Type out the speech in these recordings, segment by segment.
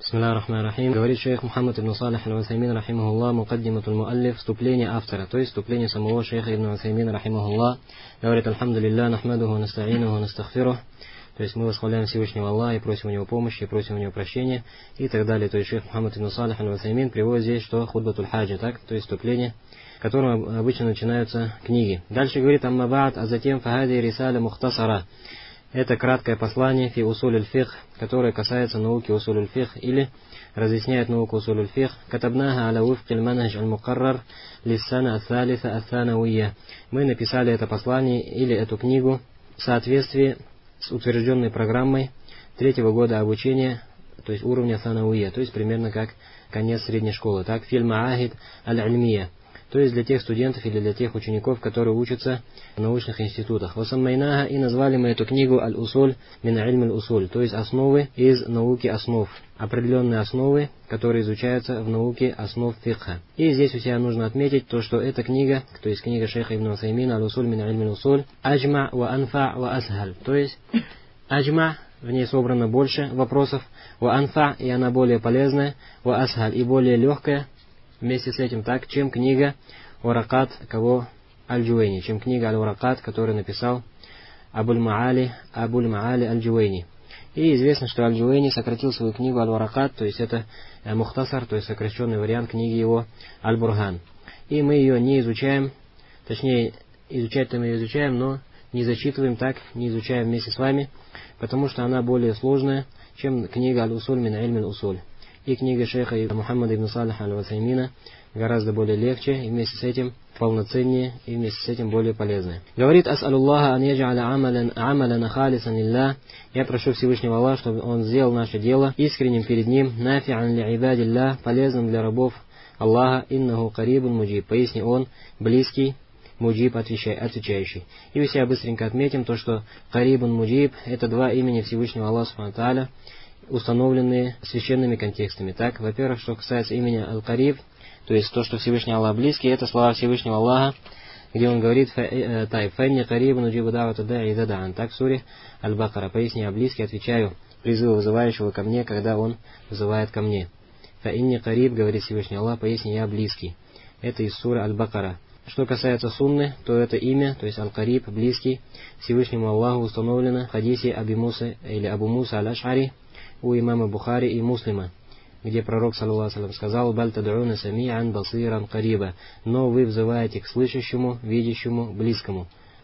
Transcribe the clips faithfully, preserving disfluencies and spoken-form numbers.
Бисмиллахи рахмани рахим. Говорит шейх Мухаммад ибн Салих аль-Усаймин рахимахуллах, мукаддиматуль муаллиф, вступление автора, то есть вступление самого шейха ибн Усаймина рахимахуллах. Говорит: альхамдулилля, нахмадуху, настаинуху, настахфиру. То есть мы восхваляем Всевышнего Аллаха и просим у него помощи, и просим у него прощения и так далее. То есть шейх Мухаммад ибн Салих аль-Усаймин приводит здесь, что худбатуль хаджи, так, то есть вступление, которым обычно начинаются книги. Дальше говорит: амма ба'д, а затем фахади рисаля мухтасара. Это краткое послание фи усуль фих, которое касается науки усуль фих или разъясняет науку усуль фих. Катабнаха аля уфкиль манхадж аль-мукаррар лиссана ат-талиса ат-танавийя. Мы написали это послание или эту книгу в соответствии с утвержденной программой третьего года обучения, то есть уровня санавийя, то есть примерно как конец средней школы. Так, фильм Аахид аль-Альмия, то есть для тех студентов или для тех учеников, которые учатся в научных институтах. Васаммайнаха, и назвали мы эту книгу аль-усуль мин ильм аль-усуль, то есть основы из науки основ, определенные основы, которые изучаются в науке основ фикха. И здесь у себя нужно отметить то, что эта книга, то есть книга шейха ибн Усаймина аль-усуль мин ильм аль-усуль, аджма ва анфа ва асхаль, то есть аджма, в ней собрано больше вопросов, ва анфа, и она более полезная, ва асхаль, и более легкая, вместе с этим, так, чем книга Уракат кого Аль-Джувейни, чем книга Аль-Уракат, которую написал Абуль-Маали Абуль-Маали Аль-Джувейни. И известно, что Аль-Джувейни сократил свою книгу Аль-Уракат, то есть это э, мухтасар, то есть сокращенный вариант книги его Аль-Бурхан. И мы ее не изучаем, точнее, изучать-то мы ее изучаем, но не зачитываем так, не изучаем вместе с вами, потому что она более сложная, чем книга Аль-Усуль мин ильм аль-усуль. И книга шейха Мухаммада ибн Салиха аль-Усаймина гораздо более легче, и вместе с этим полноценнее, и вместе с этим более полезная. Говорит: ас'алуллаха ан яджа'аля амалян амаляна халисан лилля. Я прошу Всевышнего Аллаха, чтобы Он сделал наше дело искренним перед Ним, нафи'ан ли ибадилля, полезным для рабов Аллаха, иннаху карибун муджиб. Поясни, Он близкий, муджиб, отвечающий. И у себя быстренько отметим то, что карибун муджиб — это два имени Всевышнего Аллаха субхану ва тааля, установленные священными контекстами. Так, во-первых, что касается имени Аль-Кариб, то есть то, что Всевышний Аллах близкий, это слова Всевышнего Аллаха, где он говорит: «Фэнни карибун уджибу да'вата да'и иза да'ан». Так, в суре Аль-Бакара: «Поясни, я близкий, отвечаю призыву вызывающего ко мне, когда он вызывает ко мне». «Фэнни кариб», говорит Всевышний Аллах, «поясни, я близкий». Это из суры Аль-Бакара. Что касается сунны, то это имя, то есть Аль-Кариб, близкий, Всевышнему Аллаху установлено в хадисе Аби Муса или Абу Муса аль-Аш'ари у имама Бухари и Муслима, где пророк, саллаллаху алейхи ва саллям, сказал: «Баль тад'уна сами'ан басиран кариба», но вы взываете к слышащему, видящему, близкому.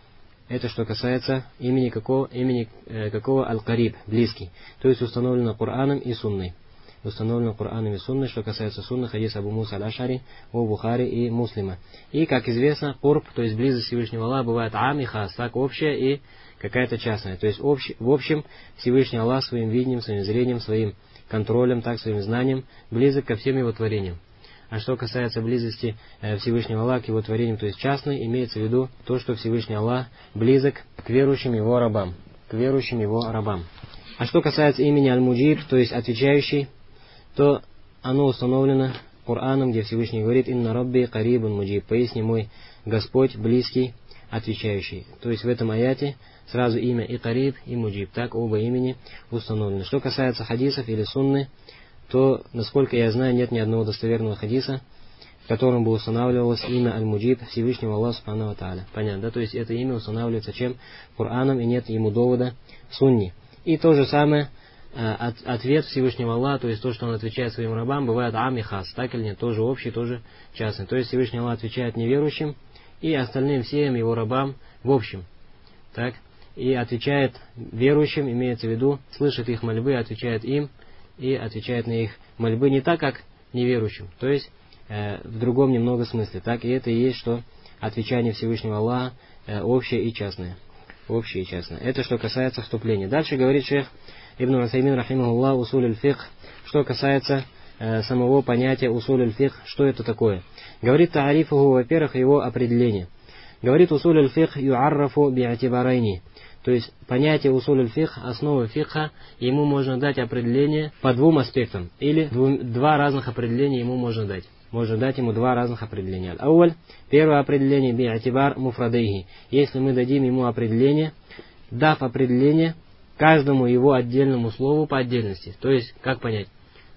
Это что касается имени какого, имени э, какого Аль-Кариб, близкий, то есть установлено Кораном и Сунной. Установлено Кораном и Сунной, что касается Сунны, хадис Абу Муса аль-Аш'ари у Бухари и Муслима. И, как известно, Курб, то есть близость Всевышнего Аллаха, бывает ам и хас, так общая и какая-то частная. То есть общ, в общем Всевышний Аллах своим видением, своим зрением, своим контролем, так своим знанием близок ко всем его творениям. А что касается близости э, Всевышнего Аллаха к его творениям, то есть частной, имеется в виду то, что Всевышний Аллах близок к верующим его рабам, к верующим его рабам. А что касается имени Аль-Муджиб, то есть отвечающий, то оно установлено Кораном, где Всевышний говорит: «Инна рабби карибун муджиб», поясни, мой Господь близкий, отвечающий. То есть в этом аяте сразу имя и Кариб, и Муджиб, так оба имени установлены. Что касается хадисов или сунны, то, насколько я знаю, нет ни одного достоверного хадиса, в котором бы устанавливалось имя Аль-Муджиб Всевышнего Аллаха субхану ва тааля. Понятно, да? То есть это имя устанавливается чем? Кораном, и нет ему довода в сунне. И то же самое от, ответ Всевышнего Аллаха, то есть то, что он отвечает своим рабам, бывает ам и хас, так или нет, тоже общий, тоже частный. То есть Всевышний Аллах отвечает неверующим и остальным всем его рабам в общем. Так? И отвечает верующим, имеется в виду, слышит их мольбы, отвечает им и отвечает на их мольбы не так, как неверующим, то есть э, в другом немного смысле. Так? И это и есть, что отвечание Всевышнего Аллаха э, общее и частное. Общее и частное. Это что касается вступления. Дальше говорит шейх Ибн Усаймин рахимахуллах усуль аль-фикх, что касается э, самого понятия усуль аль-фикх, что это такое. Говорит таарифуху, во-первых, его определение. Говорит: усуль аль-фикх юаррафу би'атибарайни. То есть понятие усуль аль-фикх, основы фикха, ему можно дать определение по двум аспектам. Или двум, два разных определения ему можно дать. Можно дать ему два разных определения. Аль-ауаль, первое определение би'атибар муфрадейхи. Если мы дадим ему определение, дав определение каждому его отдельному слову по отдельности. То есть, как понять?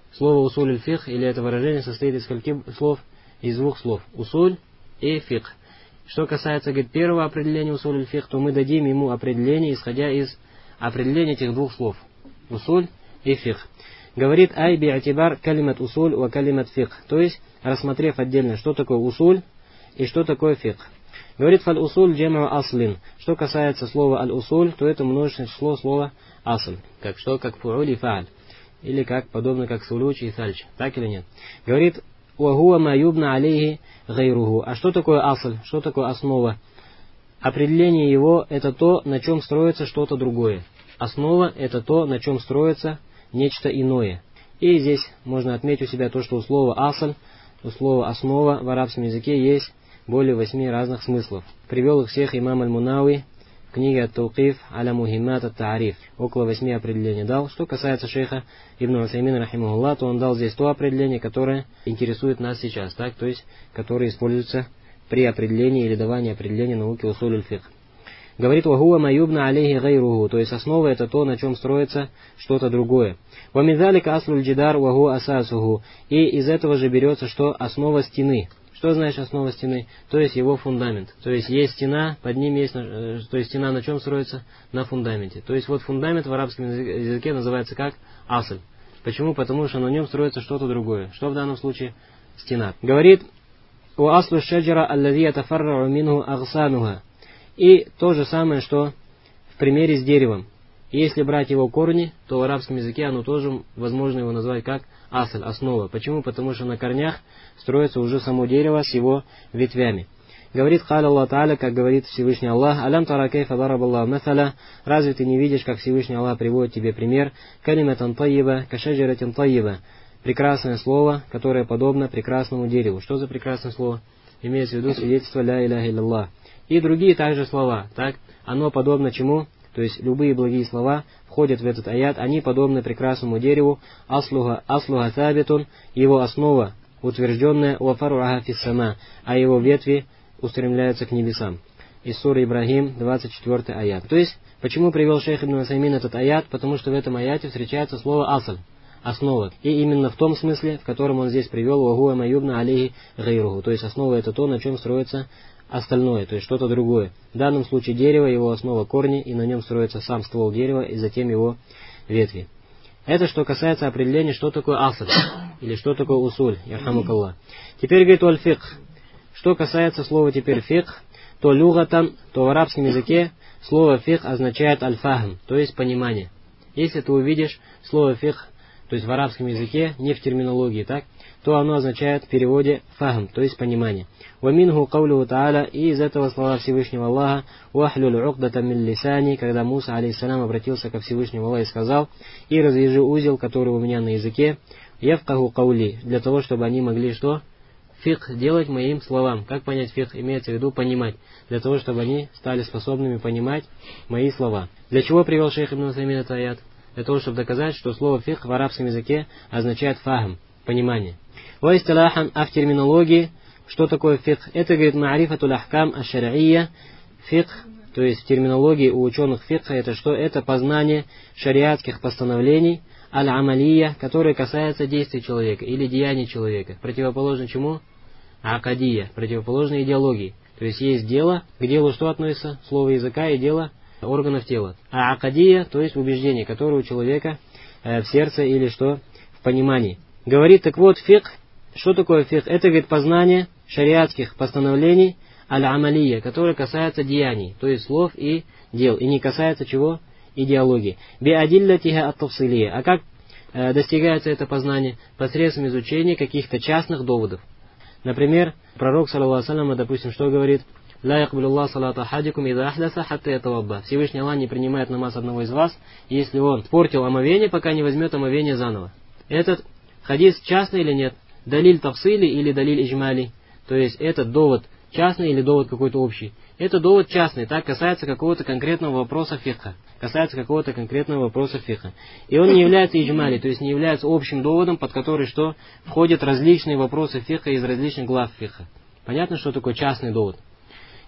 Слово усуль аль-фикх, или это выражение, состоит из скольких слов? Из двух слов. Усуль и фикх. Что касается, говорит, первого определения усуль аль-фикх, то мы дадим ему определение, исходя из определения этих двух слов. Усуль и фикх. Говорит, ай би'атибар калимат усуль ва калимат фикх. То есть, рассмотрев отдельно, что такое усуль и что такое фикх. Говорит, фаль усуль джам'у аслин. Что касается слова аль-усуль, то это множественное число слова асль. Как что? Как фу'уль и фа'аль. Или как, подобно как сулуч и сальч. Так или нет? Говорит, уахуа ма юбна алейхи гайруху. А что такое асль? Что такое основа? Определение его – это то, на чем строится что-то другое. Основа – это то, на чем строится нечто иное. И здесь можно отметить у себя то, что у слова асль, у слова основа в арабском языке есть более восьми разных смыслов. Привел их всех имам аль-Мунауи в книге «Ат-Таукиф аля мухиммат ат-Таариф». Около восьми определений дал. Что касается шейха Ибн Усаймина рахимахуллах, то он дал здесь то определение, которое интересует нас сейчас, так, то есть, которое используется при определении или давании определения науки усуль аль-фикх. Говорит, вахуа маюбна алейхи гайруху, то есть основа это то, на чем строится что-то другое. Вамидалика аслуль джидар ваху асасуху. И из этого же берется, что основа стены. Что значит основа стены? То есть его фундамент. То есть есть стена, под ним есть, то есть стена на чем строится? На фундаменте. То есть вот фундамент в арабском языке называется как асль. Почему? Потому что на нем строится что-то другое. Что в данном случае? Стена. Говорит, у аслу шаджара аллади атафаррау минху агсануха. И то же самое, что в примере с деревом. Если брать его корни, то в арабском языке оно тоже возможно его назвать как асль, основа. Почему? Потому что на корнях строится уже само дерево с его ветвями. Говорит Халя Аллах Тааля, как говорит Всевышний Аллах, «Алям тара кайфа дараб Аллах масаля». Разве ты не видишь, как Всевышний Аллах приводит тебе пример? «Калиматан тайиба, кашаджаратин тайиба». Прекрасное слово, которое подобно прекрасному дереву. Что за прекрасное слово? Имеется в виду свидетельство «Ля иляха илляллах». И другие также слова. Так, оно подобно чему? То есть любые благие слова входят в этот аят, они подобны прекрасному дереву, аслуха, аслуха табитун, его основа утвержденная, уафаруаха фиссама, а его ветви устремляются к небесам. Из суры Ибрахим, двадцать четвёртый аят. То есть, почему привел шейх Ибн Усаймин этот аят? Потому что в этом аяте встречается слово асль, основа. И именно в том смысле, в котором он здесь привел, вагуа маюбна алейхи гайруху. То есть основа это то, на чем строится остальное, то есть что-то другое. В данном случае дерево, его основа корни, и на нем строится сам ствол дерева, и затем его ветви. Это что касается определения, что такое асль, или что такое усуль, ярхамукаллах. Теперь говорит аль-фикх. Что касается слова теперь фикх, то люгатан, то в арабском языке слово фикх означает аль-фахм, то есть понимание. Если ты увидишь слово фикх, то есть в арабском языке, не в терминологии, так, то оно означает в переводе фахм, то есть понимание. «Ваминху каулюху та'аля», и из этого слова Всевышнего Аллаха, «Уахлюль уqдата мин лисани», когда Муса, алейхиссалям, обратился ко Всевышнему Аллаху и сказал, «И развяжи узел, который у меня на языке, явкаху каули», для того, чтобы они могли что? Фикх делать моим словам. Как понять фикх? Имеется в виду понимать. Для того, чтобы они стали способными понимать мои слова. Для чего привел шейх Ибн Усаймин этот аят? Для того, чтобы доказать, что слово фикх в арабском языке означает фахм, понимание. Ва истилахан, а в терминологии, что такое фикх? Это, говорит, ма'рифатуль ахкам аш-шар'ия. Фикх, то есть в терминологии у ученых фикха, это что? Это познание шариатских постановлений, аль-амалия, которые касаются действий человека или деяний человека. Противоположно чему? Акадия, противоположно идеологии. То есть есть дело, к делу что относится? Слово языка и дело органов тела. А акадия, то есть убеждение, которое у человека э, в сердце или что? В понимании. Говорит, так вот, фикх, что такое фикх? Это, говорит, познание шариатских постановлений аль-амалия, которые касаются деяний, то есть слов и дел, и не касается чего? Идеологии. Би-адиллятиха ат-тафсилия. А как э, достигается это познание? Посредством изучения каких-то частных доводов. Например, пророк, саллаллаху алейхи ва саллям, допустим, что говорит? «Ла якбилуллах салата хадикум ида ахдаса хатта ятавабба». Всевышний Аллах не принимает намаз одного из вас, если он портил омовение, пока не возьмет омовение заново. Этот хадис частный или нет? Далиль тафсили или далиль иджмали? То есть этот довод частный или довод какой-то общий? Это довод частный, так, касается какого-то конкретного вопроса фикха. Касается какого-то конкретного вопроса фикха. И он не является иджмали, то есть не является общим доводом, под который что? Входят различные вопросы фикха из различных глав фикха. Понятно, что такое частный довод?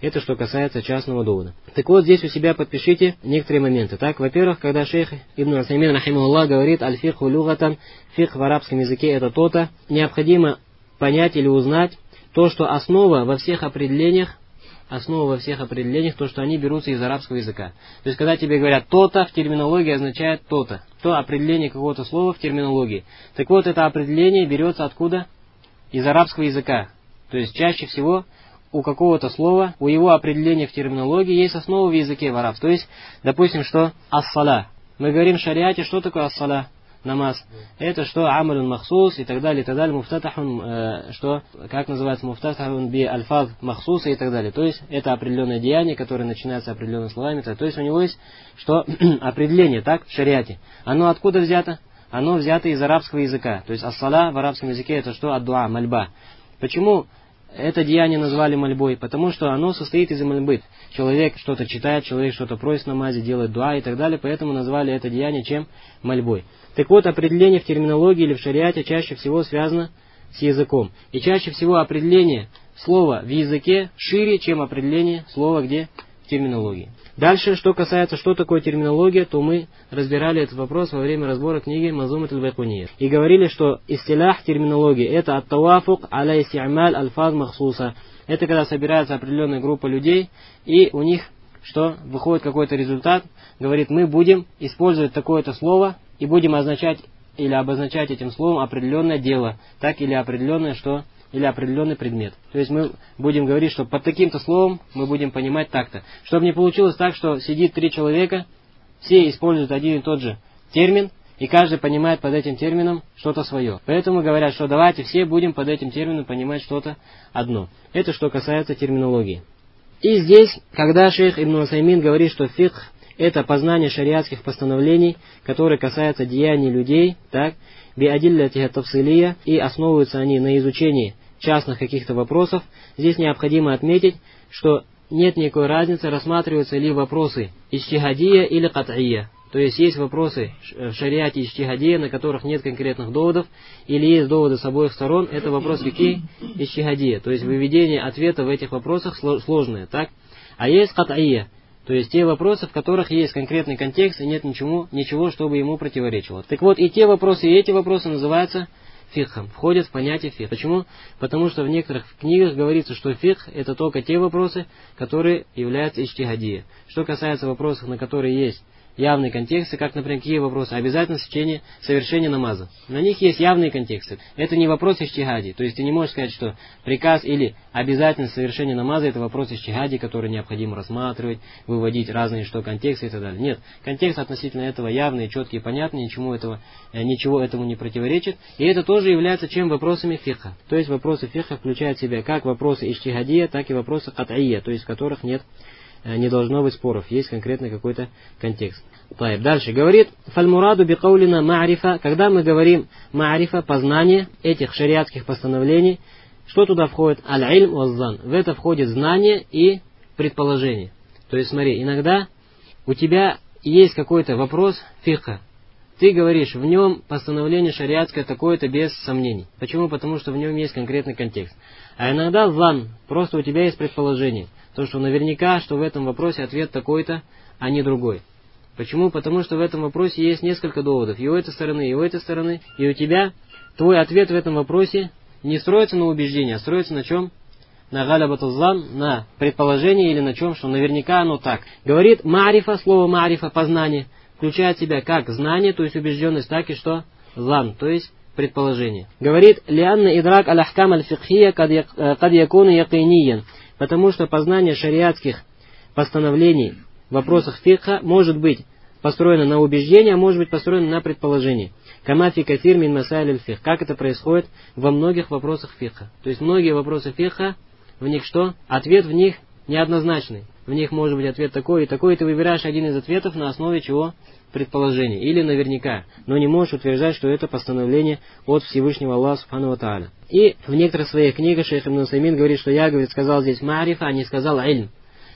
Это что касается частного довода. Так вот, здесь у себя подпишите некоторые моменты. Так, во-первых, когда шейх Ибн Усаймин, рахимахуллах, говорит «Аль-фикху люгатан», фикх в арабском языке это то-то, необходимо понять или узнать то, что основа во всех определениях, основа во всех определениях, то, что они берутся из арабского языка. То есть, когда тебе говорят «то-то», в терминологии означает «то-то». То определение какого-то слова в терминологии. Так вот, это определение берется откуда? Из арабского языка. То есть, чаще всего у какого-то слова, у его определения в терминологии есть основа в языке в арабском. То есть, допустим, что «ас-сала». Мы говорим в шариате, что такое «ас-сала»? Намаз. Это что амалюн махсус и так далее, и так далее. Муфтатахун, э, что, как называется, муфтатахун би альфаз махсуса и так далее. То есть, это определенное деяние, которое начинается определенными словами. То есть, у него есть, что определение, так, в шариате. Оно откуда взято? Оно взято из арабского языка. То есть, ас-сала в арабском языке это что? Ад-дуа, мольба. Почему это деяние назвали мольбой? Потому что оно состоит из мольбы. Человек что-то читает, человек что-то просит в намазе, делает дуа и так далее. Поэтому назвали это деяние чем? Мольбой. Так вот, определение в терминологии или в шариате чаще всего связано с языком. И чаще всего определение слова в языке шире, чем определение слова где? В терминологии. Дальше, что касается, что такое терминология, то мы разбирали этот вопрос во время разбора книги Мазумат аль-Байкунийя. И говорили, что истилях терминологии это ат-тавафук аля исти'маль альфаз махсуса. Это когда собирается определенная группа людей, и у них что? Выходит какой-то результат, говорит, мы будем использовать такое-то слово, и будем означать или обозначать этим словом определенное дело, так или определенное что? Или определенный предмет. То есть мы будем говорить, что под таким-то словом мы будем понимать так-то. Чтобы не получилось так, что сидит три человека, все используют один и тот же термин, и каждый понимает под этим термином что-то свое. Поэтому говорят, что давайте все будем под этим термином понимать что-то одно. Это что касается терминологии. И здесь, когда шейх Ибн Усаймин говорит, что фикх это познание шариатских постановлений, которые касаются деяний людей, так, биадиллятиха тафсилия, и основываются они на изучении частных каких-то вопросов, здесь необходимо отметить, что нет никакой разницы, рассматриваются ли вопросы иджтихадия или кат'ия. То есть есть вопросы в шариате иджтихадия, на которых нет конкретных доводов, или есть доводы с обоих сторон, это вопрос какие? Иджтихадия. То есть выведение ответа в этих вопросах сложное, так? А есть кат'ия. То есть те вопросы, в которых есть конкретный контекст и нет ничего, ничего, чтобы ему противоречило. Так вот, и те вопросы, и эти вопросы называются фикхом, входят в понятие фикх. Почему? Потому что в некоторых книгах говорится, что фикх это только те вопросы, которые являются иджтихадия. Что касается вопросов, на которые есть явные контексты, как, например, какие вопросы? Обязательно сечение, совершение намаза. На них есть явные контексты. Это не вопрос иджтихади. То есть ты не можешь сказать, что приказ или обязательность совершения намаза это вопрос иджтихади, который необходимо рассматривать, выводить разные что контексты и так далее. Нет, контекст относительно этого явный, четкий и понятный, ничего, этого, ничего этому не противоречит. И это тоже является чем вопросами фикха. То есть вопросы фикха включают в себя как вопросы иджтихадия, так и вопросы кат'ия, то есть в которых нет не должно быть споров, есть конкретный какой-то контекст. Дальше говорит, фальмураду бикаулина ма'рифа, когда мы говорим ма'рифа, познание этих шариатских постановлений, что туда входит? Аль-илм ваззан. В это входит знание и предположение. То есть смотри, иногда у тебя есть какой-то вопрос фикха, ты говоришь, в нем постановление шариатское такое-то без сомнений. Почему? Потому что в нем есть конкретный контекст. А иногда зан, просто у тебя есть предположение. То, что наверняка, что в этом вопросе ответ такой-то, а не другой. Почему? Потому что в этом вопросе есть несколько доводов. И у этой стороны, и у этой стороны. И у тебя твой ответ в этом вопросе не строится на убеждении, а строится на чем? На галябатуззан, на предположении или на чем, что наверняка оно так. Говорит ма'рифа, слово ма'рифа, познание, включает в себя как знание, то есть убежденность, так и что? Зан, то есть предположение. Говорит, лианна идрак аль-ахкам аль-фикхия кад якуну якиниян. Потому что познание шариатских постановлений в вопросах фикха может быть построено на убеждении, а может быть построено на предположении. Камафи кафир мин масайль аль-фикх. Как это происходит во многих вопросах фикха. То есть многие вопросы фикха, в них что? Ответ в них неоднозначный. В них может быть ответ такой и такой, и ты выбираешь один из ответов на основе чего? Предположения. Или наверняка. Но не можешь утверждать, что это постановление от Всевышнего Аллаха Субхану ва Тааля. И в некоторых своих книгах шейх Ибн Усаймин говорит, что я, говорит, сказал здесь ма'рифа, а не сказал ильм.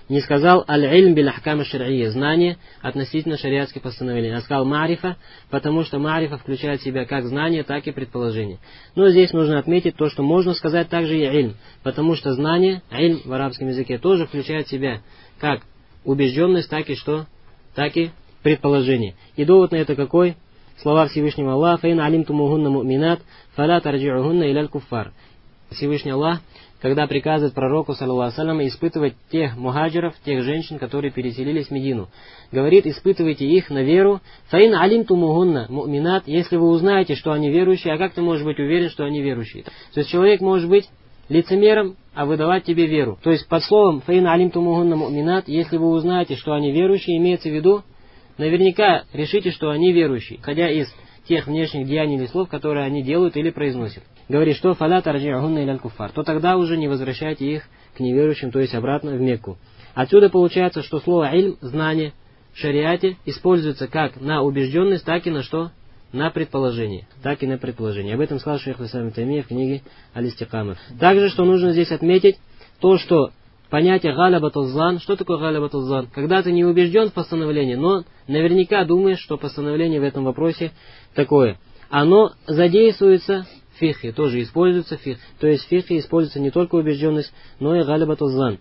не сказал аль-ильм биль-ахкам аш-шар'ия, знание относительно шариатских постановлений, а сказал ма'рифа, потому что ма'рифа включает в себя как знание, так и предположение. Но здесь нужно отметить то, что можно сказать также и ильм, потому что знание, ильм в арабском языке тоже включает в себя как убежденность, так и что, так и предположение. И довод на это какой? Слова Всевышнего Аллаха: «Фаин алимтумухунна му'минат, фаля тарджи'ухунна илял куффар». Всевышний Аллах, когда приказывает пророку, саллаллаху алейхи ва саллям, испытывать тех мухаджиров, тех женщин, которые переселились в Медину, говорит: испытывайте их на веру. «Фаин алимтумухунна му'минат», если вы узнаете, что они верующие, а как ты можешь быть уверен, что они верующие? То есть человек может быть лицемером, а выдавать тебе веру. То есть под словом «фаин алимтумухунна му'минат», если вы узнаете, что они верующие, имеется в виду, наверняка решите, что они верующие, ходя из тех внешних деяний или слов, которые они делают или произносят. Говорит, что «фаля тарджи'ухунна илял куффар», то тогда уже не возвращайте их к неверующим, то есть обратно в Мекку. Отсюда получается, что слово «ильм», знание, в шариате используется как на убежденность, так и на что? На предположение. Так и на предположение. Об этом сказал шейх ибн Таймия в книге Аль-Истикама. Также, что нужно здесь отметить, то, что понятие галябатул-зан. Что такое галябатул-зан? Когда ты не убежден в постановлении, но наверняка думаешь, что постановление в этом вопросе такое. Оно задействуется в фихе, тоже используется фих. То есть в фихе используется не только убежденность, но и галябатул-зан.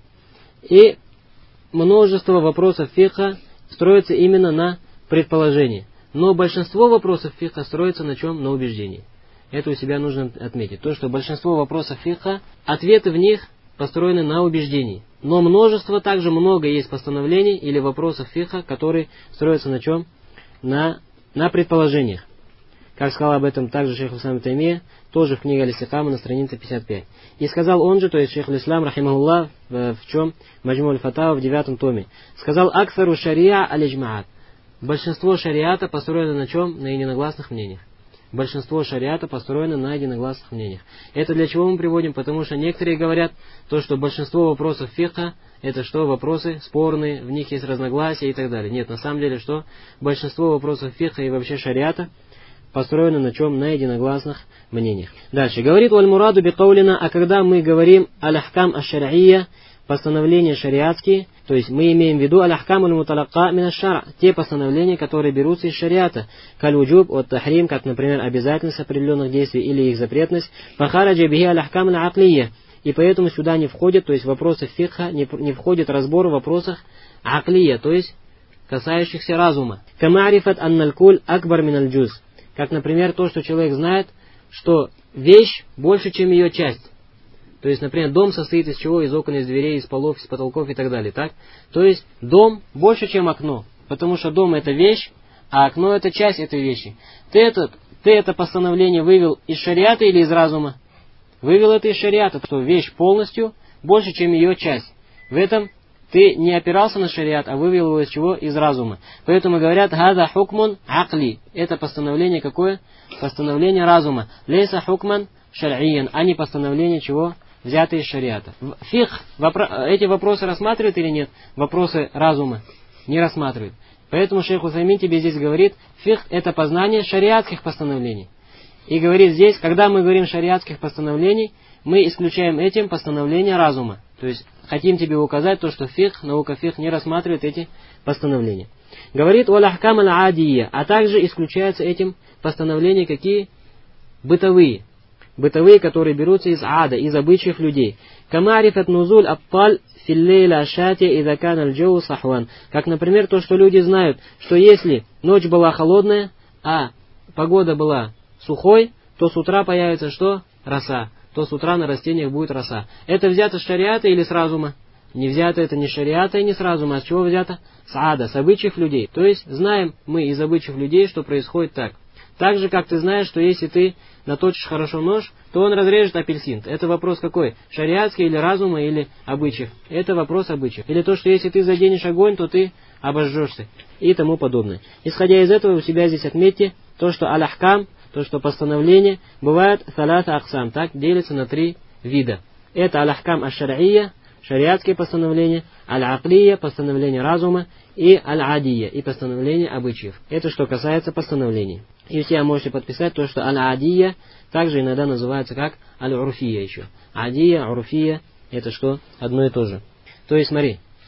И множество вопросов фиха строится именно на предположении. Но большинство вопросов фиха строится на чем? На убеждении. Это у себя нужно отметить. То, что большинство вопросов фиха, ответы в них построены на убеждении. Но множество, также много есть постановлений или вопросов фиха, которые строятся на чем? На, на предположениях. Как сказал об этом также шейх ибн Таймия, тоже в книге Аль-Истикама на странице пятьдесят пять. И сказал он же, то есть шейх аль-Ислам, рахимахуллах, в, в чем? Маджму аль-Фатава в девятом томе. Сказал: акфару шариа аль-иджмаат. Большинство шариата построено на чем? На единогласных мнениях. Большинство шариата построено на единогласных мнениях. Это для чего мы приводим? Потому что некоторые говорят, то, что большинство вопросов фиха, это что? Вопросы спорные, в них есть разногласия и так далее. Нет, на самом деле, что? Большинство вопросов фиха и вообще шариата построено на чем? На единогласных мнениях. Дальше. Говорит валь-мураду бикаулина, а когда мы говорим аль-ахкам аш-шар'ия, постановления шариатские, то есть мы имеем в виду аль-ахкам аль-муталакка мин аш-шар', те постановления, которые берутся из шариата, каль-вуджуб от тахрим, как, например, обязательность определенных действий или их запретность, фахараджа бихи аль-ахкам аль-аклия, и поэтому сюда не входят, то есть вопросы фикха, не, не входит разбор в вопросах аклия, то есть касающихся разума. Камарифат анналь-куль акбар мин аль-джуз, как, например, то, что человек знает, что вещь больше, чем ее часть. То есть, например, дом состоит из чего? Из окон, из дверей, из полов, из потолков и так далее. Так? То есть, дом больше, чем окно. Потому что дом это вещь, а окно это часть этой вещи. Ты это, ты это постановление вывел из шариата или из разума? Вывел это из шариата, что вещь полностью больше, чем ее часть. В этом ты не опирался на шариат, а вывел его из чего? Из разума. Поэтому говорят: «Хаза хукмун акли». Это постановление какое? Постановление разума. «Лейса хукман шар'иян», а не постановление чего? Взятые из шариата. Фих, вопро- эти вопросы рассматривает или нет? Вопросы разума не рассматривает. Поэтому шейх Усаймин тебе здесь говорит, фих это познание шариатских постановлений. И говорит здесь, когда мы говорим шариатских постановлений, мы исключаем этим постановления разума. То есть хотим тебе указать то, что фих, наука фих не рассматривает эти постановления. Говорит «Валахкам аль-адия», а также исключаются этим постановления какие? Бытовые. Бытовые, которые берутся из ада, из обычаев людей. Камарифат нузуль абталь филлейла ашати идакан аль-джоу сахван. Как, например, то, что люди знают, что если ночь была холодная, а погода была сухой, то с утра появится что? Роса. То с утра на растениях будет роса. Это взято с шариата или с разума? Не взято это ни с шариата и ни с разума. А с чего взято? С ада, с обычаев людей. То есть знаем мы из обычаев людей, что происходит так. Так же, как ты знаешь, что если ты наточишь хорошо нож, то он разрежет апельсин. Это вопрос какой? Шариатский или разума, или обычаев? Это вопрос обычаев. Или то, что если ты заденешь огонь, то ты обожжешься. И тому подобное. Исходя из этого, у себя здесь отметьте то, что аль-ахкам, то, что постановление, бывает салата аксам, так делится на три вида. Это аль-ахкам аш-шар'ия, шариатские постановления, аль-аклия, постановление разума, и аль-адия, и постановление обычаев. Это что касается постановлений. И все можете подписать то, что аль-адия также иногда называется как аль-урфия еще. Адия, урфия, это что? Одно и то же. То есть смотри,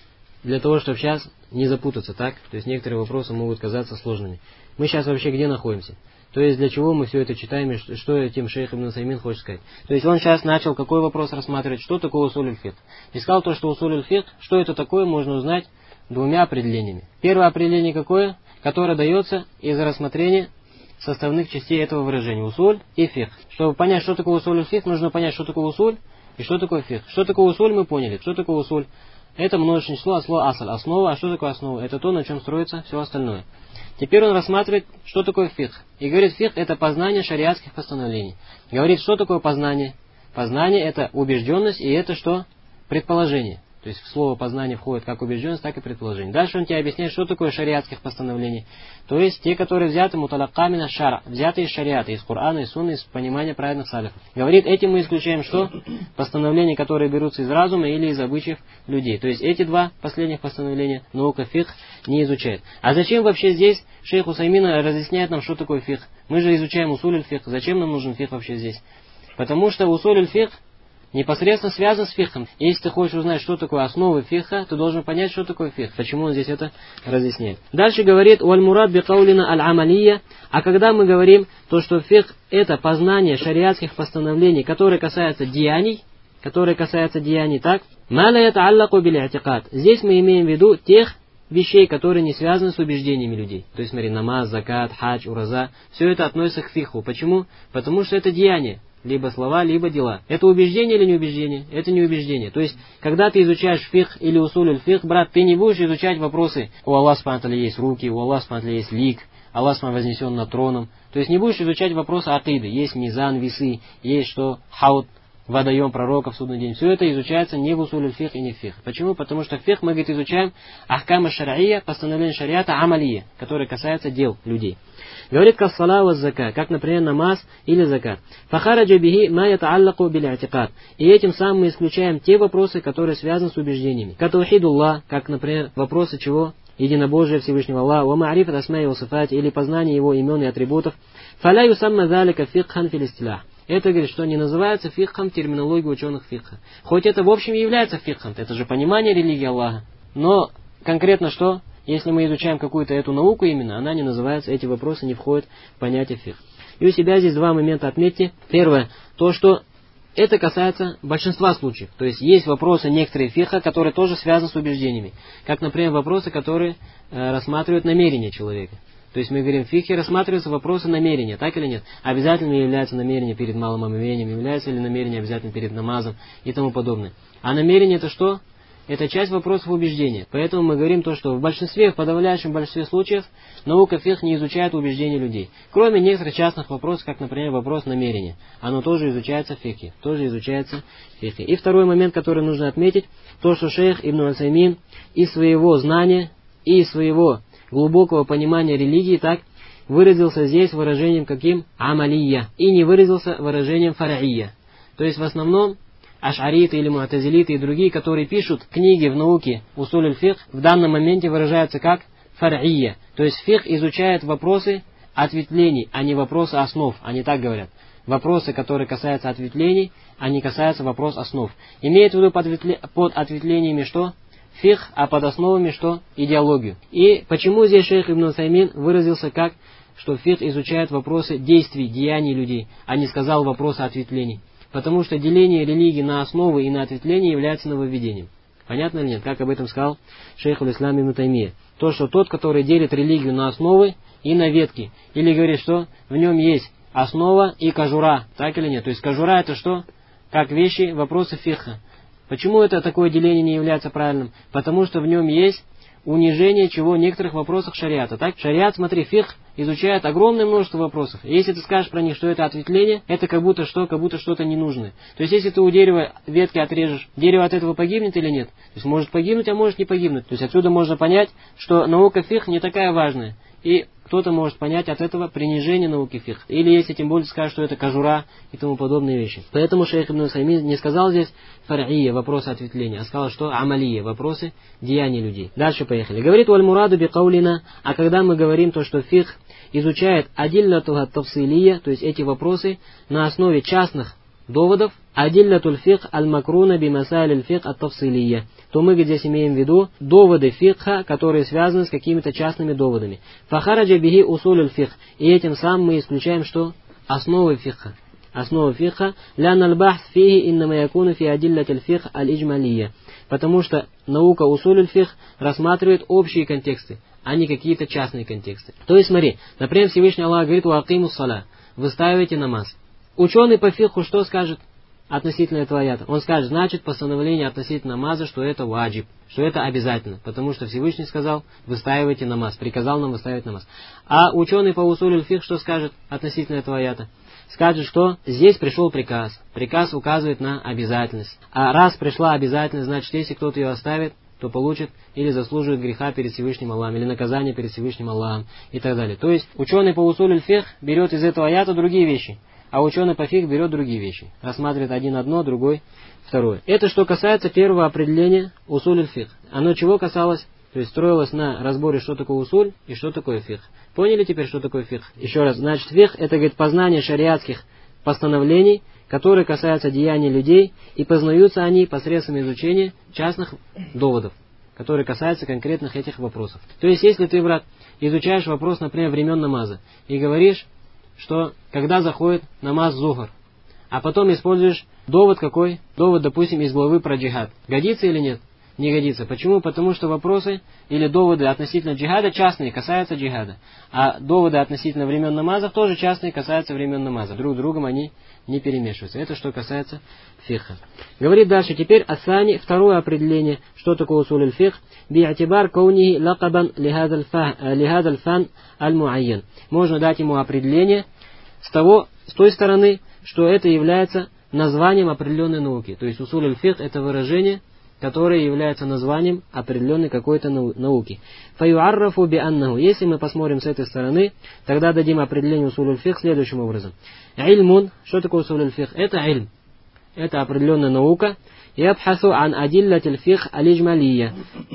для того, чтобы сейчас не запутаться, так? То есть некоторые вопросы могут казаться сложными. Мы сейчас вообще где находимся? То есть для чего мы все это читаем и что этим шейх Ибн Усаймин хочет сказать? То есть он сейчас начал какой вопрос рассматривать, что такое усуль фикх. И сказал то, что усуль фикх, что это такое, можно узнать двумя определениями. Первое определение какое? Которое дается из рассмотрения составных частей этого выражения. Усуль и фикх. Чтобы понять, что такое усуль фикх, нужно понять, что такое усуль и что такое фикх. Что такое усуль, мы поняли. Что такое усуль? Это множественное число от слова асаль, основа. А что такое основа? Это то, на чем строится все остальное. Теперь он рассматривает, что такое фикх. И говорит, фикх это познание шариатских постановлений. Говорит, что такое познание? Познание это убежденность и это что? Предположение. То есть в слово познание входит как убежденность, так и предположение. Дальше он тебе объясняет, что такое шариатских постановлений. То есть те, которые взяты муталаккамина шара, взяты из шариата, из Корана, из Сунны, из понимания праведных салифов. Говорит, этим мы исключаем что? Постановления, которые берутся из разума или из обычаев людей. То есть эти два последних постановления наука фикх не изучает. А зачем вообще здесь шейх Усаймин разъясняет нам, что такое фикх? Мы же изучаем усуль фикх. Зачем нам нужен фикх вообще здесь? Потому что усуль фикх непосредственно связан с фикхом. Если ты хочешь узнать, что такое основы фикха, ты должен понять, что такое фикх. Почему он здесь это разъясняет. Дальше говорит, «Уаль мурад би каулина аль-амалия». А когда мы говорим, то, что фикх это познание шариатских постановлений, которые касаются деяний, которые касаются деяний, так? «Ма ла ятааллаку биль-и'тикад». Здесь мы имеем в виду тех вещей, которые не связаны с убеждениями людей. То есть, смотри, намаз, закат, хадж, ураза. Все это относится к фикху. Почему? Потому что это деяние. Либо слова, либо дела. Это убеждение или не убеждение? Это не убеждение. То есть, когда ты изучаешь фикх или усуль фикх, брат, ты не будешь изучать вопросы, у Аллаха субхану ва тааля есть руки, у Аллаха субхану ва тааля есть лик, Аллах субхану вознесен над троном. То есть, не будешь изучать вопросы акиды. Есть мизан, весы, есть что, хаут, водоем пророка в судный день. Все это изучается не в усуль фикх и не в фикх. Почему? Потому что в фикх мы, говорит, изучаем ахкама шар'ия, постановление шариата амалия, которые касаются дел людей. Говорит, кассала ва зака, как, например, намаз или закат. Фахараджа бихи ма ятааллаку биль-и'тикад. И этим самым мы исключаем те вопросы, которые связаны с убеждениями. Катаухидуллах, как, например, вопросы чего? Единобожие Всевышнего Аллаха, ва ма'рифат асмаи ва сифати, или познание его имен и атрибутов. Фаля юсамма залика фикхан фил истилах. Это, говорит, что не называется фикхом терминологии ученых фикха. Хоть это в общем и является фикхом, это же понимание религии Аллаха. Но конкретно что? Если мы изучаем какую-то эту науку именно, она не называется, эти вопросы не входят в понятие фикх. И у себя здесь два момента отметьте. Первое, то, что это касается большинства случаев. То есть есть вопросы некоторые фикха, которые тоже связаны с убеждениями. Как, например, вопросы, которые э, рассматривают намерение человека. То есть мы говорим, в фикхе рассматриваются вопросы намерения, так или нет? Обязательно ли является намерение перед малым омовением, является ли намерение обязательно перед намазом и тому подобное. А намерение это что? Это часть вопросов убеждения. Поэтому мы говорим то, что в большинстве, в подавляющем большинстве случаев наука фикх не изучает убеждения людей. Кроме некоторых частных вопросов, как, например, вопрос намерения. Оно тоже изучается в фикхе. Тоже изучается в фикхе. И второй момент, который нужно отметить, то, что шейх Ибн Усаймин из своего знания и из своего глубокого понимания религии так выразился здесь выражением каким? Амалия. И не выразился выражением фараия. То есть в основном аш'ариты или му'тазилиты и другие, которые пишут книги в науке усуль фикх, в данном моменте выражаются как фар'ия. То есть фикх изучает вопросы ответвлений, а не вопросы основ. Они так говорят. Вопросы, которые касаются ответвлений, они касаются вопрос основ. Имеет в виду под, под ответвлениями что? Фикх, а под основами что? Идеологию. И почему здесь шейх Ибн Усаймин выразился как, что фикх изучает вопросы действий, деяний людей, а не сказал вопросы ответвлений? Потому что деление религии на основы и на ответвления является нововведением. Понятно или нет? Как об этом сказал шейх аль-Ислам ибн Таймия. То, что тот, который делит религию на основы и на ветки. Или говорит, что в нем есть основа и кожура. Так или нет? То есть кожура это что? Как вещи, вопросы фикха. Почему это такое деление не является правильным? Потому что в нем есть унижение чего в некоторых вопросах шариата. Так? Шариат, смотри, фикх изучает огромное множество вопросов. Если ты скажешь про них, что это ответвление, это как будто что, как будто что-то ненужное. То есть, если ты у дерева ветки отрежешь, дерево от этого погибнет или нет? То есть, может погибнуть, а может не погибнуть. То есть, отсюда можно понять, что наука фикх не такая важная. И кто-то может понять от этого принижение науки фикх. Или если тем более скажут, что это кожура и тому подобные вещи. Поэтому шейх Ибн Усаймин не сказал здесь фар'ия, вопросы ответвления, а сказал, что амалия, вопросы деяний людей. Дальше поехали. Говорит валь мураду би каулина, а когда мы говорим то, что фикх изучает адиллатуха тавсилия, то есть эти вопросы на основе частных доводов, адиллятуль фикх аль-макруна бимасайль фикх ат-тавсилия, то мы здесь имеем в виду доводы фикха, которые связаны с какими-то частными доводами. Фахараджа бихи усуль фикх, и этим самым мы исключаем что? Основы фикха. Основы фикха, лян аль-бахс фихи иннама якуну фи адиллятуль фикх аль-иджмалия, потому что наука усуль фикх рассматривает общие контексты, а не какие-то частные контексты. То есть смотри, например, Всевышний Аллах говорит: «Уакимус саля», выстаивайте намаз. Ученый по фикху что скажет относительно этого аята? Он скажет, значит, постановление относительно намаза, что это ваджиб, что это обязательно, потому что Всевышний сказал: выстаивайте намаз, приказал нам выстаивать намаз. А ученый по усуль фикх что скажет относительно этого аята? Скажет, что здесь пришел приказ. Приказ указывает на обязательность. А раз пришла обязательность, значит, если кто-то ее оставит, то получит или заслуживает греха перед Всевышним Аллахом, или наказание перед Всевышним Аллахом, и так далее. То есть, ученый по усуль фикх берет из этого аята другие вещи, а ученый по фикх берет другие вещи. Рассматривает один одно, другой второе. Это что касается первого определения усуль фикх. Оно чего касалось? То есть, строилось на разборе, что такое усуль и что такое фикх. Поняли теперь, что такое фикх? Еще раз, значит, фикх это, говорит, познание шариатских постановлений, которые касаются деяний людей, и познаются они посредством изучения частных доводов, которые касаются конкретных этих вопросов. То есть, если ты, брат, изучаешь вопрос, например, времен намаза, и говоришь, что когда заходит намаз зухр, а потом используешь довод какой? Довод, допустим, из главы про джихад. Годится или нет? Не годится. Почему? Потому что вопросы или доводы относительно джихада частные, касаются джихада. А доводы относительно времен намазов тоже частные, касаются времен намаза. Друг с другом они не перемешиваются. Это что касается фикха. Говорит дальше теперь асани, второе определение, что такое усуль фикх, би'атибар каунихи лакабан лихадаль фан аль-муайян. Можно дать ему определение с, того, с той стороны, что это является названием определенной науки. То есть усуль фикх это выражение, которое является названием определенной какой-то науки. Фаюаррафу бианнаху. Если мы посмотрим с этой стороны, тогда дадим определение усуль фикх следующим образом. Ильмун. Что такое усуль фикх? Это ильм. Это определенная наука. Ябхасу ан адиллятиль фикх аль-иджмалия,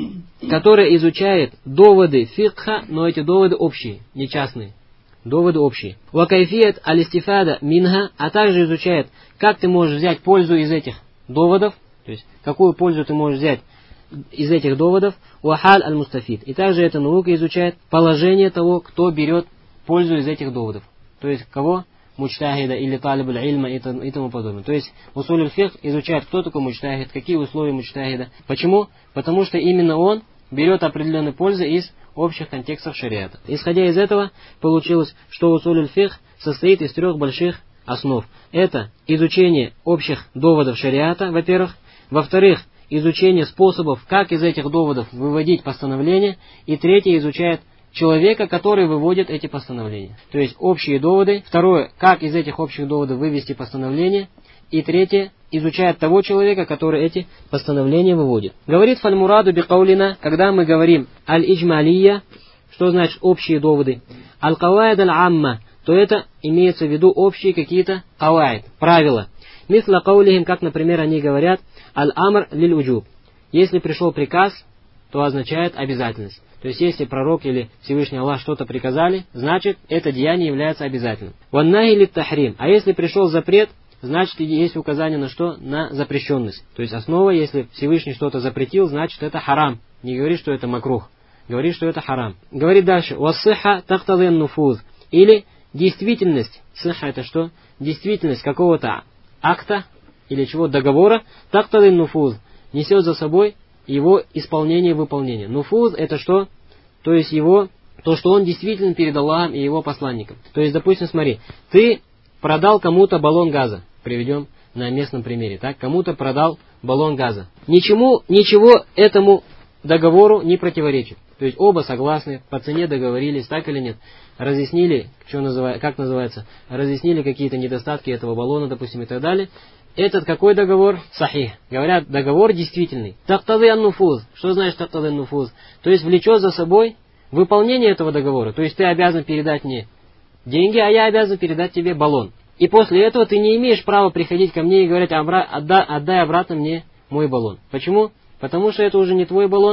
которая изучает доводы фикха, но эти доводы общие, не частные. Доводы общие. Вакайфият аль-истифада минха, а также изучает, как ты можешь взять пользу из этих доводов. То есть, какую пользу ты можешь взять из этих доводов, уахаль аль-мустафид. И также эта наука изучает положение того, кто берет пользу из этих доводов. То есть, кого? Муджтахида или талибуль ильма и тому подобное. То есть, усуль фикх изучает, кто такой муджтахид, какие условия муджтахида. Почему? Потому что именно он берет определенную пользу из общих контекстов шариата. Исходя из этого, получилось, что усуль фикх состоит из трех больших основ. Это изучение общих доводов шариата, во-первых. Во-вторых, изучение способов, как из этих доводов выводить постановления. И третье, изучает человека, который выводит эти постановления. То есть общие доводы. Второе, как из этих общих доводов вывести постановления. И третье, изучает того человека, который эти постановления выводит. Говорит фальмураду бикаулина, когда мы говорим аль-иджмалия, что значит общие доводы, аль-каваид аль-амма, то это имеется в виду общие какие-то каваид, правила. Мисла каулихим, как, например, они говорят, аль-амр лиль-уджуб. Если пришел приказ, то означает обязательность. То есть, если пророк или Всевышний Аллах что-то приказали, значит, это деяние является обязательным. Ваннахи лит-тахрим. А если пришел запрет, значит, есть указание на что? На запрещенность. То есть, основа, если Всевышний что-то запретил, значит, это харам. Не говорит, что это макрух. Говорит, что это харам. Говорит дальше. Вассиха тахтадин нуфуз. Или действительность. Сиха это что? Действительность какого-то акта или чего, договора, тактадин нуфуз, несет за собой его исполнение и выполнение. Нуфуз это что? То есть его, то, что он действительно перед Аллахом и его посланником. То есть, допустим, смотри, ты продал кому-то баллон газа, приведем на местном примере, так, кому-то продал баллон газа. Ничему, ничего этому договору не противоречит. То есть оба согласны, по цене договорились, так или нет. Разъяснили, что называется, как называется, разъяснили какие-то недостатки этого баллона, допустим, и так далее. Этот какой договор? Сахих. Говорят, договор действительный. Тактады ан-нуфуз. Что значит тактады ан-нуфуз? То есть влечет за собой выполнение этого договора. То есть ты обязан передать мне деньги, а я обязан передать тебе баллон. И после этого ты не имеешь права приходить ко мне и говорить, отдай, отдай обратно мне мой баллон. Почему? Потому что это уже не твой баллон,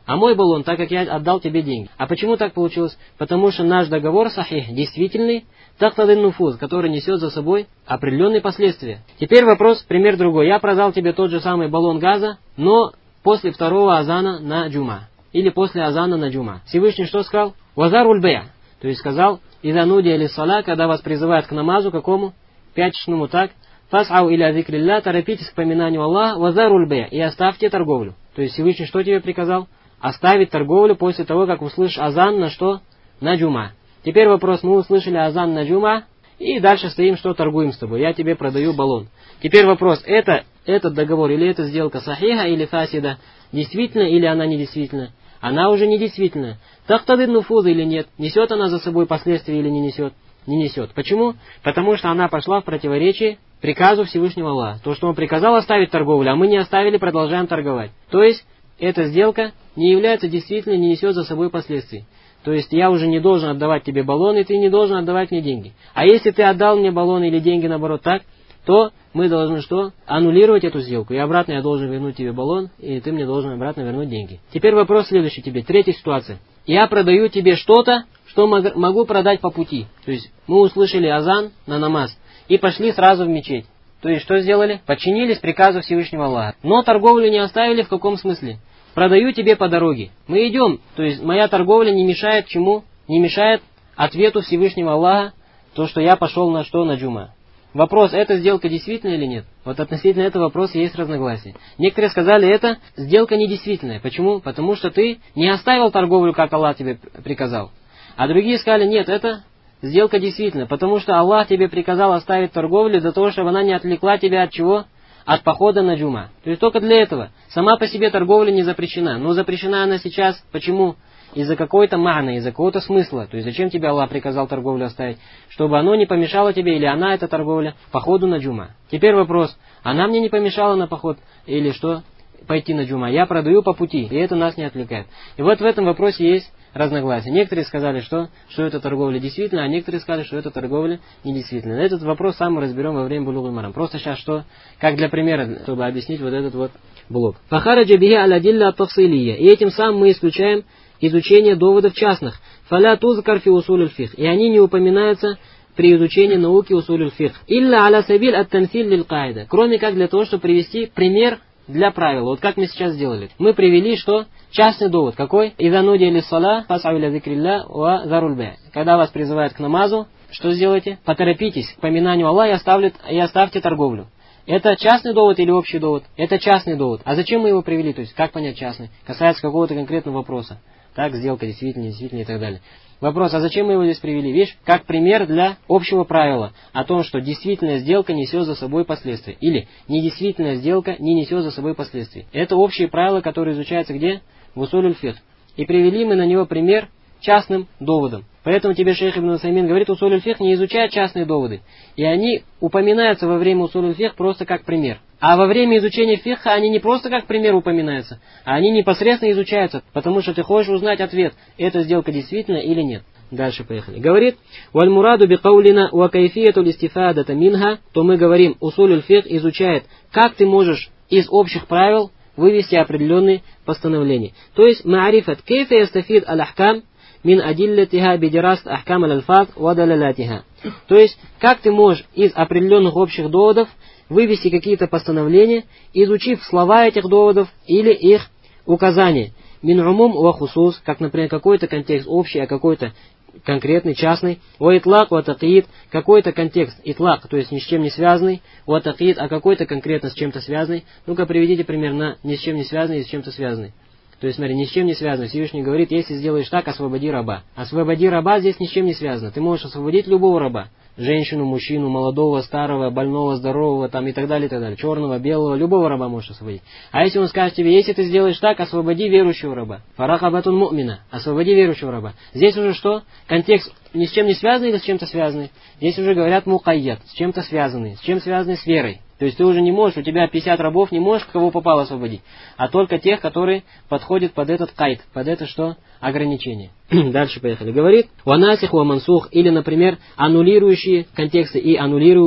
а мой баллон, так как я отдал тебе деньги. А почему так получилось? Потому что наш договор сахих, действительный, тактадын нуфуз, который несет за собой определенные последствия. Теперь вопрос, пример другой. Я продал тебе тот же самый баллон газа, но после второго азана на джума. Или после азана на джума. Всевышний что сказал? Вазаруль бэя. То есть сказал, изануди али сала, когда вас призывают к намазу, какому? Пятичному, так? Фас'ау иля зикрилля, торопитесь к поминанию Аллаха, вазаруль бэя, и оставьте торговлю. То есть Всевышний что тебе приказал? Оставить торговлю после того, как услышишь азан на что? На джума. Теперь вопрос, мы услышали азан на джума, и дальше стоим, что торгуем с тобой. Я тебе продаю баллон. Теперь вопрос, это этот договор или эта сделка сахиха или фасида, действительно или она не действительна? Она уже не действительна. Тактадын нуфуза или нет? Несет она за собой последствия или не несет? Не несет. Почему? Потому что она пошла в противоречие приказу Всевышнего Аллаха. То, что он приказал оставить торговлю, а мы не оставили, продолжаем торговать. То есть, эта сделка не является действительной, не несет за собой последствий. То есть, я уже не должен отдавать тебе баллон, и ты не должен отдавать мне деньги. А если ты отдал мне баллон или деньги, наоборот, так, то мы должны что? Аннулировать эту сделку. И обратно я должен вернуть тебе баллон, и ты мне должен обратно вернуть деньги. Теперь вопрос следующий тебе. Третья ситуация. Я продаю тебе что-то, что могу продать по пути. То есть, мы услышали азан на намаз и пошли сразу в мечеть. То есть, что сделали? Подчинились приказу Всевышнего Аллаха. Но торговлю не оставили в каком смысле? Продаю тебе по дороге. Мы идем. То есть, моя торговля не мешает чему? Не мешает ответу Всевышнего Аллаха, то, что я пошел на что? На джума. Вопрос, эта сделка действительная или нет? Вот относительно этого вопроса есть разногласия. Некоторые сказали, это сделка недействительная. Почему? Потому что ты не оставил торговлю, как Аллах тебе приказал. А другие сказали, нет, это сделка действительная. Потому что Аллах тебе приказал оставить торговлю для того, чтобы она не отвлекла тебя от чего? От похода на джума. То есть только для этого. Сама по себе торговля не запрещена. Но запрещена она сейчас. Почему? Из-за какой-то маны, из-за какого-то смысла. То есть зачем тебе Аллах приказал торговлю оставить? Чтобы оно не помешало тебе, или она, эта торговля, походу на джума. Теперь вопрос, она мне не помешала на поход, или что? Пойти на джума. Я продаю по пути, и это нас не отвлекает. И вот в этом вопросе есть разногласия. Некоторые сказали, что, что эта торговля действительно, а некоторые сказали, что эта торговля не действительно. Этот вопрос сам мы разберем во время булугуль марам. Просто сейчас что? Как для примера, чтобы объяснить вот этот вот блок. Фахараджа биха аль-адилля ат-тафсилия. И этим самым мы исключаем изучение доводов частных. Фаля тузкар фи усуль фих. И они не упоминаются при изучении науки усуль фих. Илля аля сабиль ат-танфиль лиль каида. Кроме как для того, чтобы привести пример для правила. Вот как мы сейчас сделали. Мы привели что? Частный довод. Какой? Изануди ли сала, фас'ау иля зикрилля ва заруль бэ. Когда вас призывают к намазу, что сделайте? Поторопитесь к поминанию Аллаха и, оставлю, и оставьте торговлю. Это частный довод или общий довод? Это частный довод. А зачем мы его привели? То есть, как понять частный? Касается какого-то конкретного вопроса. Так, сделка действительно, действительно и так далее. Вопрос, а зачем мы его здесь привели? Видишь, как пример для общего правила о том, что действительная сделка несет за собой последствия. Или недействительная сделка не несет за собой последствий. Это общие правила, которые изучаются где? В усуль фих. И привели мы на него пример частным доводом. Поэтому тебе шейх Ибн Усаймин говорит, усуль фих не изучает частные доводы. И они упоминаются во время усуль фих просто как пример. А во время изучения фикха они не просто как пример упоминаются, а они непосредственно изучаются, потому что ты хочешь узнать ответ, эта сделка действительно или нет. Дальше поехали. Говорит, «Валь мураду би каулина ва кайфияту листифадата минха», то мы говорим, усуль фих изучает, как ты можешь из общих правил вывести определенные постановления. То есть, ма'арифат, кейфа ястафид аль-ахкам, мин адиллатиха бидираст ахкам аль-алфаз ва далалатиха. То есть, как ты можешь из определенных общих доводов вывести какие-то постановления, изучив слова этих доводов или их указания. Мин умум ва хусус, как, например, какой-то контекст общий, а какой-то конкретный, частный. Ва итлак ва такид, какой-то контекст итлак, то есть ни с чем не связанный. Ва такид, а какой-то конкретно с чем-то связанный. Ну-ка, приведите пример на ни с чем не связанный и с чем-то связанный. То есть, смотри, ни с чем не связано. Всевышний говорит, если сделаешь так, освободи раба. Освободи раба здесь ни с чем не связано. Ты можешь освободить любого раба. Женщину, мужчину, молодого, старого, больного, здорового, там и так далее, и так далее. Черного, белого, любого раба можешь освободить. А если он скажет тебе, если ты сделаешь так, освободи верующего раба. Фарахабатун му'мина. Освободи верующего раба. Здесь уже что? Контекст ни с чем не связанный или с чем-то связанный? Здесь уже говорят мукайят, с чем-то связанный. С чем связанный? С верой. То есть ты уже не можешь, у тебя пятьдесят рабов, не можешь кого попало освободить, а только тех, которые подходят под этот кайт, под это что? Ограничение. Дальше поехали. Говорит, ванасих ва мансух, или, например, аннулирующие контексты и аннулируемые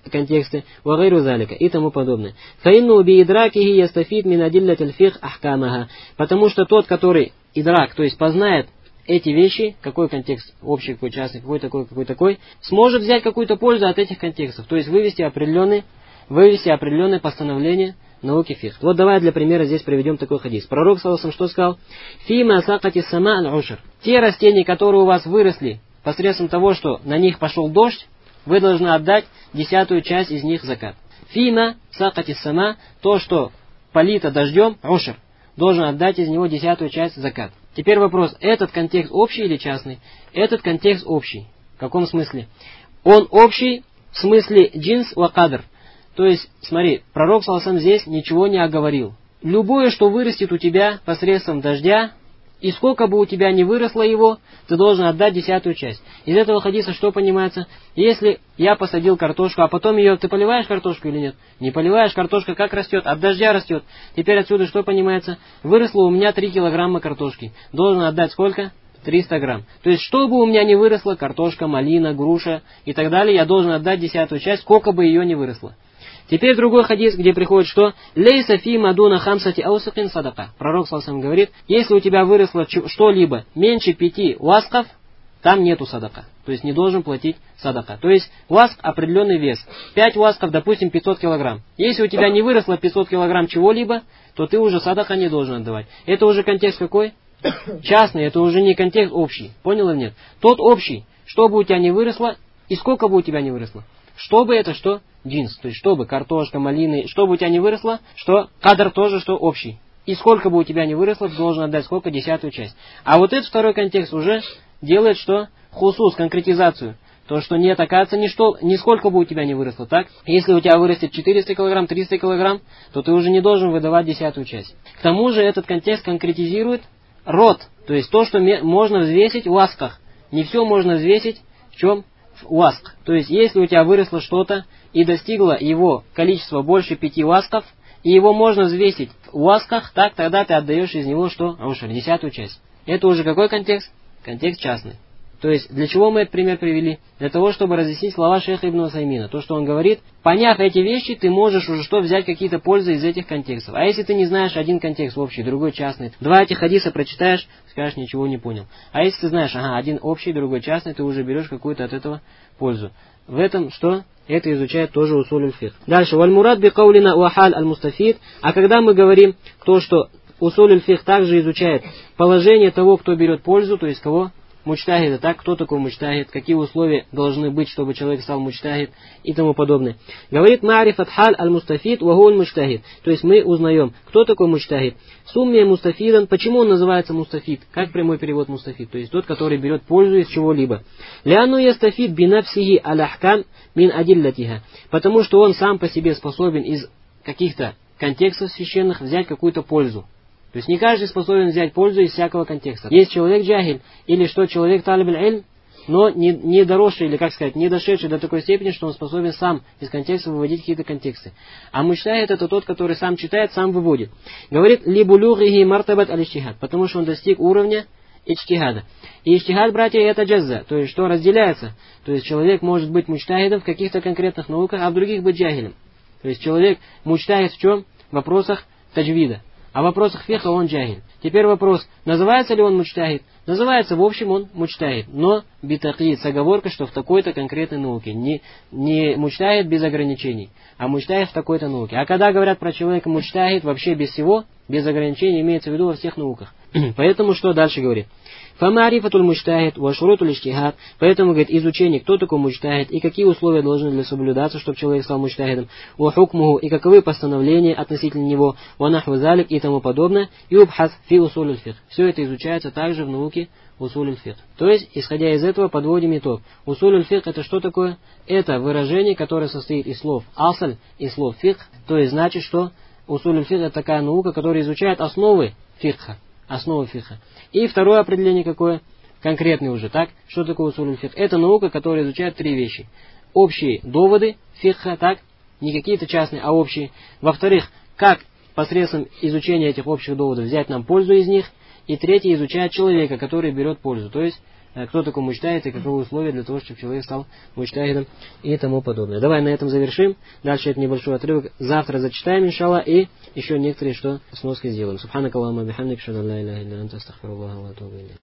контексты, вагайру залика и тому подобное. Фаинну биидракихи ястафид мин адиллатиль фих ахкамаха. Потому что тот, который идрак, то есть познает эти вещи, какой контекст, общий, какой частный, какой такой, какой такой, сможет взять какую-то пользу от этих контекстов, то есть вывести определенные, вывести определенные постановления науки фих. Вот давай для примера здесь приведем такой хадис. Пророк саллаллаху алейхи ва саллям что сказал? Фима сакати сама аль-ушр. Те растения, которые у вас выросли посредством того, что на них пошел дождь, вы должны отдать десятую часть из них закат. Фима сакати сама, то, что полито дождем, ушр, должен отдать из него десятую часть закат. Теперь вопрос, этот контекст общий или частный? Этот контекст общий. В каком смысле? Он общий в смысле джинс ва кадр. То есть, смотри, пророк саллаллаху алейхи ва саллям здесь ничего не оговорил. Любое, что вырастет у тебя посредством дождя, и сколько бы у тебя ни выросло его, ты должен отдать десятую часть. Из этого хадиса что понимается? Если я посадил картошку, а потом ее, ты поливаешь картошку или нет? Не поливаешь, картошка как растет? От дождя растет. Теперь отсюда что понимается? Выросло у меня три килограмма картошки. Должен отдать сколько? триста грамм. То есть, что бы у меня ни выросло, картошка, малина, груша и так далее, я должен отдать десятую часть, сколько бы ее ни выросло. Теперь другой хадис, где приходит что? Лейса фи мадуна хамсати аусакин садака. Пророк саллаллаху алейхи ва саллям говорит, если у тебя выросло что-либо меньше пяти васков, там нету садака. То есть не должен платить садака. То есть васк определенный вес. пять васков, допустим, пятьсот килограмм. Если у тебя не выросло пятьсот килограмм чего-либо, то ты уже садака не должен отдавать. Это уже контекст какой? Частный, это уже не контекст общий. Понял или нет? Тот общий, что бы у тебя не выросло, и сколько бы у тебя не выросло. Чтобы это что? Джинс. То есть, чтобы картошка, малины, что бы у тебя не выросло, что кадр тоже, что общий. И сколько бы у тебя не выросло, ты должен отдать сколько? Десятую часть. А вот этот второй контекст уже делает что? Хусус, конкретизацию. То, что нет, оказывается, ничто, нисколько бы у тебя не выросло, так? Если у тебя вырастет четыреста килограмм, триста килограмм, то ты уже не должен выдавать десятую часть. К тому же этот контекст конкретизирует род. То есть, то, что можно взвесить в васках. Не все можно взвесить в чем? Васк. То есть, если у тебя выросло что-то и достигло его количества больше пяти васков, и его можно взвесить в васках, так тогда ты отдаешь из него что? Аушер, десятую часть. Это уже какой контекст? Контекст частный. То есть, для чего мы этот пример привели? Для того, чтобы разъяснить слова шейха Ибн Усаймина. То, что он говорит, поняв эти вещи, ты можешь уже что? Взять какие-то пользы из этих контекстов. А если ты не знаешь один контекст общий, другой частный, два этих хадиса прочитаешь, скажешь, ничего не понял. А если ты знаешь, ага, один общий, другой частный, ты уже берешь какую-то от этого пользу. В этом что? Это изучает тоже усуль аль-фих. Дальше. Валь-мурад би каулина уахаль аль-мустафид. А когда мы говорим, то, что усуль аль-фих также изучает положение того, кто берет пользу, то есть кого? Муджтахида, так, кто такой муджтахид, какие условия должны быть, чтобы человек стал муджтахид и тому подобное. Говорит ма'рифат халь аль-мустафид ва хуа аль-муджтахид. То есть мы узнаем, кто такой муджтахид. Суммия мустафидан, почему он называется мустафид? Как прямой перевод мустафид? То есть тот, который берет пользу из чего-либо. Ляну ястафид бинапсихи аль-ахкам мин адиллатиха. Потому что он сам по себе способен из каких-то контекстов священных взять какую-то пользу. То есть не каждый способен взять пользу из всякого контекста. Есть человек джахиль, или что человек талиб аль-илм, но не, не доросший, или как сказать, не дошедший до такой степени, что он способен сам из контекста выводить какие-то контексты. А муджтахид это тот, который сам читает, сам выводит. Говорит, либулюхихи мартабат аль-иджтихад, потому что он достиг уровня иджтихада. И иджтихад, братья, это джазза, то есть что разделяется. То есть человек может быть муджтахидом в каких-то конкретных науках, а в других быть джахилем. То есть человек муджтахид в чем? В вопросах таджвида. А в вопросах фиха он джахиль. Теперь вопрос, называется ли он муджтахид? Называется, в общем, он муджтахид, но битакид, с оговоркой, что в такой-то конкретной науке. Не, не муджтахид без ограничений, а муджтахид в такой-то науке. А когда говорят про человека муджтахид вообще без всего, без ограничений, имеется в виду во всех науках. Поэтому что дальше говорит? Фамарифатуль муджтахид ва шурутуль иджтихад. Поэтому, говорит, изучение, кто такой муджтахид и какие условия должны для соблюдаться, чтобы человек стал муджтахидом, ва хукмуху и каковы постановления относительно него, ва нахву залик и тому подобное, и убхас фи усуль аль-фих. Все это изучается также в науке усуль аль-фих. То есть, исходя из этого, подводим итог. Усуль аль-фих это что такое? Это выражение, которое состоит из слов асль и слов фих. То есть, значит, что усуль аль-фих это такая наука, которая изучает основы фикха. Основы фикха. И второе определение какое? Конкретное уже, так? Что такое усуль аль-фих? Это наука, которая изучает три вещи. Общие доводы фикха, так? Не какие-то частные, а общие. Во-вторых, как посредством изучения этих общих доводов взять нам пользу из них. И третье, изучает человека, который берет пользу. То есть, кто такой муджтахид и каковы условия для того, чтобы человек стал муджтахидом и тому подобное. Давай на этом завершим. Дальше это небольшой отрывок. Завтра зачитаем, иншалла, и еще некоторые что сноски сделаем. Субханакаллахумма бихамдик, шаду ла иляха илля анта, астагфируллаха ва атубу илейх.